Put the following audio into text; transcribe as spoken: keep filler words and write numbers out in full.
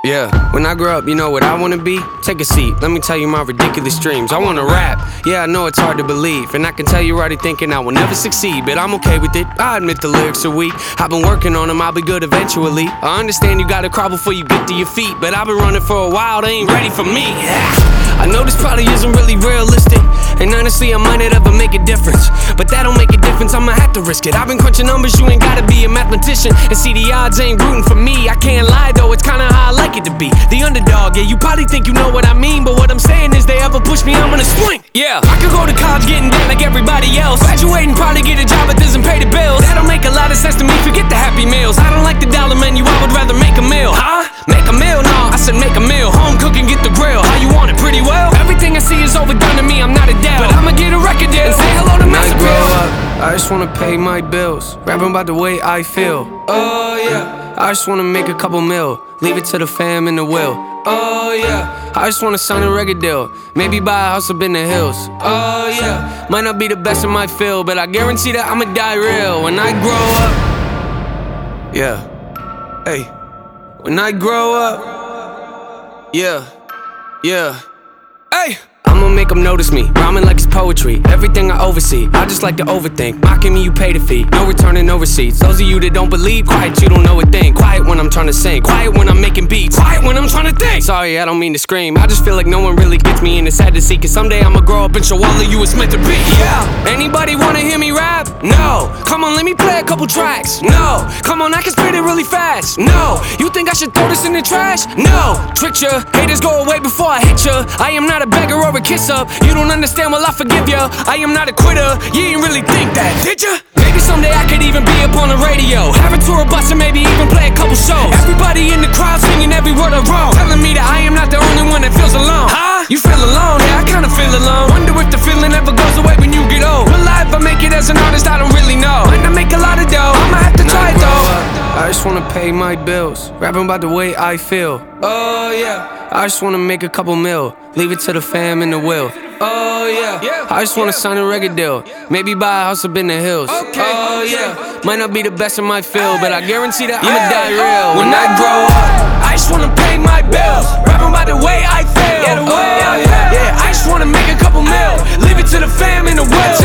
Yeah, when I grow up, you know what I wanna be? Take a seat, let me tell you my ridiculous dreams. I wanna rap, yeah, I know it's hard to believe, and I can tell you're already thinking I will never succeed, but I'm okay with it, I admit the lyrics are weak. I've been working on them, I'll be good eventually. I understand you gotta crawl before you get to your feet, but I've been running for a while, they ain't ready for me. I know this probably isn't really realistic, and honestly I might not ever make a difference, but that don't make a difference, I'ma have to risk it. I've been crunching numbers, you ain't gotta be a mathematician, and see the odds ain't rooting for me. I can't lie though, it's kinda how I like it to be, the underdog. Yeah, you probably think you know what I mean, but what I'm saying is they ever push me, I'm gonna swing. Yeah, I could go to college getting debt like everybody else, graduating, probably get a job that doesn't pay the bills. That don't make a lot of sense to me, forget the happy meals. I don't like the dollar menu, I would rather make a meal. Huh? Make a meal? No, I said make a meal. Home cooking, get the grill. How you want it? Pretty well. Everything I see is overdone to me, I'm not a Adele, but I'ma get a record deal and say hello to Master Grow up, I just wanna pay my bills, rapping about the way I feel. Oh yeah, I just wanna make a couple mil, leave it to the fam and the will. Oh yeah, I just wanna sign a record deal, maybe buy a house up in the hills. Oh yeah, might not be the best in my field, but I guarantee that I'ma die real when I grow up. Yeah, hey, when I grow up. Yeah, yeah, hey, I'ma make them notice me, rhyming like it's poetry. Everything I oversee, I just like to overthink. Mocking me, you pay the fee, no returning, no receipts. Those of you that don't believe, quiet, you don't know a thing. Quiet when I'm trying to sing, quiet when I'm making beats, quiet when I'm trying to think. Sorry, I don't mean to scream, I just feel like no one really gets me, and it's sad to see, cause someday I'ma grow up and show all of you it's meant to be. Yeah, anybody wanna hear me rap? No. Come on, let me play a couple tracks. No. Come on, I can spit it really fast. No. You think I should throw this in the trash? No. Tricked ya, haters go away before I hit ya. I am not a beggar or a kiss up. You don't understand, well I forgive ya. I am not a quitter, you ain't really think that, did ya? Maybe someday I could even be up on the radio, have a tour bus and maybe even play a couple shows. Everybody in the crowd singing every word I wrote, telling me that I am not the only one that feels alone. Huh? You feel alone? Yeah, I kinda feel alone. Wonder if the feeling ever goes away when you get old. Will I ever make it as an artist? I don't really know. Might not make a lot of dough, I'ma have to try it though. I just wanna pay my bills, rapping about the way I feel. Oh yeah, I just wanna make a couple mil, leave it to the fam and the will. Oh yeah, I just wanna sign a record deal, maybe buy a house up in the hills. Oh yeah, might not be the best in my field, but I guarantee that I'ma die real when I grow up. I just wanna pay my bills, rapping about the way I feel. Yeah, I just wanna make a couple mil, leave it to the fam and the will.